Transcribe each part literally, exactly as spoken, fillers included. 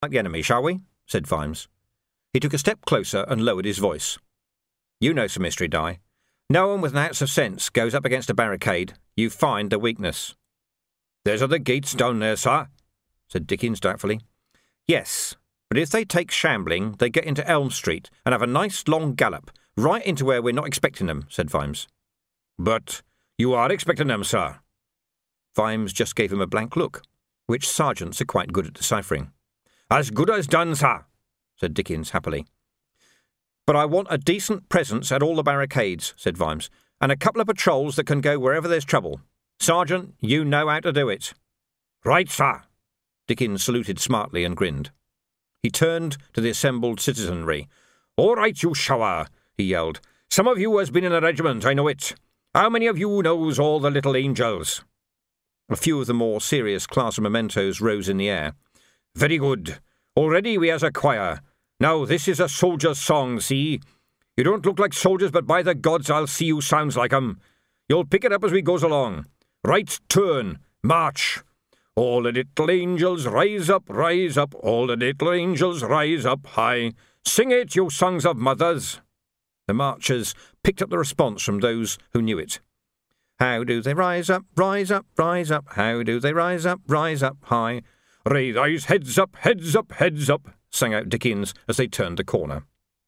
Like the enemy, shall we? Said Vimes. He took a step closer and lowered his voice. You know some history, Di. No one with an ounce of sense goes up against a barricade. You find the weakness. There's other gates down there, sir, said Dickens doubtfully. Yes, but if they take shambling, they get into Elm Street and have a nice long gallop, right into where we're not expecting them, said Vimes. But you are expecting them, sir. Vimes just gave him a blank look, which sergeants are quite good at deciphering. As good as done, sir, said Dickens happily. But I want a decent presence at all the barricades, said Vimes, and a couple of patrols that can go wherever there's trouble. Sergeant, you know how to do it. Right, sir. Dickens saluted smartly and grinned. He turned to the assembled citizenry. All right, you shower, he yelled. Some of you has been in a regiment, I know it. How many of you knows all the little angels? A few of the more serious class of mementos rose in the air. Very good. Already we has a choir. Now this is a soldier's song, see? You don't look like soldiers, but by the gods I'll see you sounds like 'em. You'll pick it up as we goes along. Right turn, march. All the little angels rise up, rise up, all the little angels rise up high. Sing it, you sons of mothers. The marchers picked up the response from those who knew it. How do they rise up, rise up, rise up? How do they rise up, rise up high? Raise heads up, heads up, heads up, sang out Dickens as they turned the corner.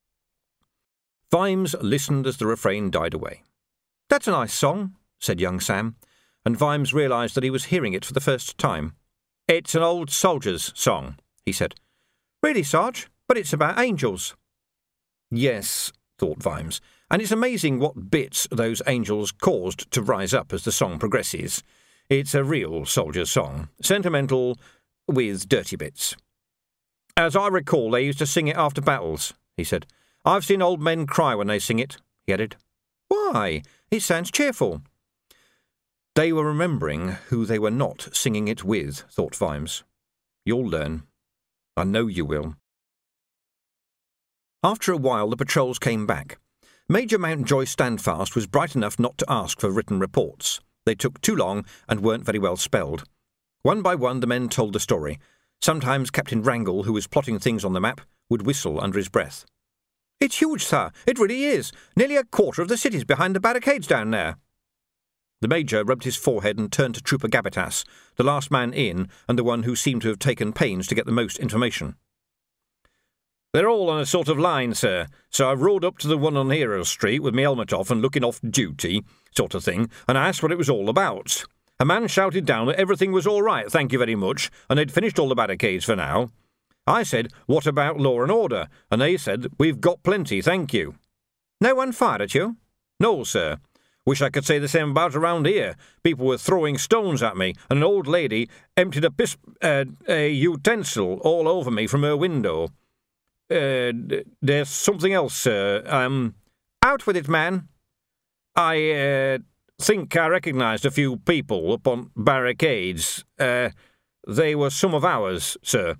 Vimes listened as the refrain died away. That's a nice song, said young Sam, and Vimes realised that he was hearing it for the first time. It's an old soldier's song, he said. Really, Sarge? But it's about angels. Yes, thought Vimes, and it's amazing what bits those angels caused to rise up as the song progresses. It's a real soldier's song, sentimental with dirty bits. As I recall, they used to sing it after battles, he said. I've seen old men cry when they sing it, he added. Why? It sounds cheerful. They were remembering who they were not singing it with, thought Vimes. You'll learn. I know you will. After a while, the patrols came back. Major Mountjoy Standfast was bright enough not to ask for written reports. They took too long and weren't very well spelled. One by one, the men told the story. Sometimes Captain Wrangle, who was plotting things on the map, would whistle under his breath. It's huge, sir. It really is. Nearly a quarter of the city's behind the barricades down there. The Major rubbed his forehead and turned to Trooper Gabbitas, the last man in and the one who seemed to have taken pains to get the most information. They're all on a sort of line, sir, so I rode up to the one on Hero Street with my helmet off and looking off duty, sort of thing, and I asked what it was all about. A man shouted down that everything was all right, thank you very much, and they'd finished all the barricades for now. I said, what about law and order? And they said, we've got plenty, thank you. No one fired at you? No, sir. Wish I could say the same about around here. People were throwing stones at me, and an old lady emptied a, pis- uh, a utensil all over me from her window. Uh, there's something else, sir. Um, out with it, man. I, uh, think I recognised a few people up on barricades. Uh, they were some of ours, sir.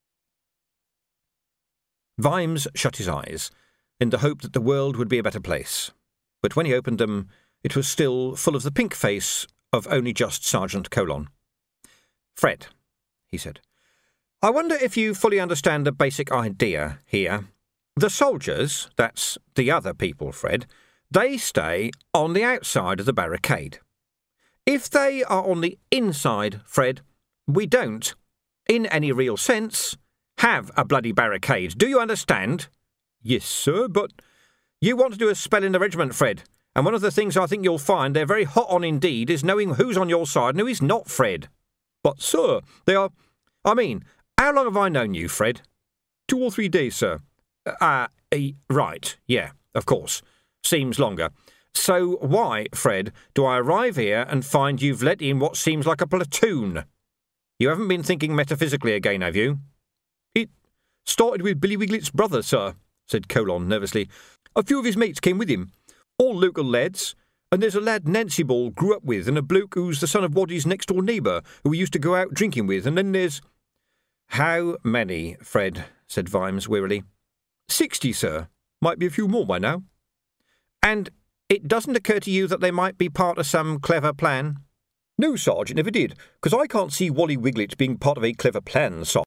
Vimes shut his eyes, in the hope that the world would be a better place. But when he opened them, it was still full of the pink face of only just Sergeant Colon. Fred, he said, I wonder if you fully understand the basic idea here. The soldiers, that's the other people, Fred, they stay on the outside of the barricade. If they are on the inside, Fred, we don't, in any real sense, have a bloody barricade. Do you understand? Yes, sir, but you want to do a spell in the regiment, Fred, and one of the things I think you'll find they're very hot on indeed is knowing who's on your side and who is not, Fred. But, sir, they are... I mean, how long have I known you, Fred? Two or three days, sir. Ah, uh, right, yeah, of course. Seems longer. So why, Fred, do I arrive here and find you've let in what seems like a platoon? You haven't been thinking metaphysically again, have you? It started with Billy Wiglet's brother, sir, said Colon nervously. A few of his mates came with him, all local lads, and there's a lad Nancy Ball grew up with and a bloke who's the son of Waddy's next-door neighbour who we used to go out drinking with, and then there's... How many, Fred? Said Vimes wearily. Sixty, sir. Might be a few more by now. And it doesn't occur to you that they might be part of some clever plan? No, Sarge, it never did, because I can't see Wally Wiglet being part of a clever plan, Sarge.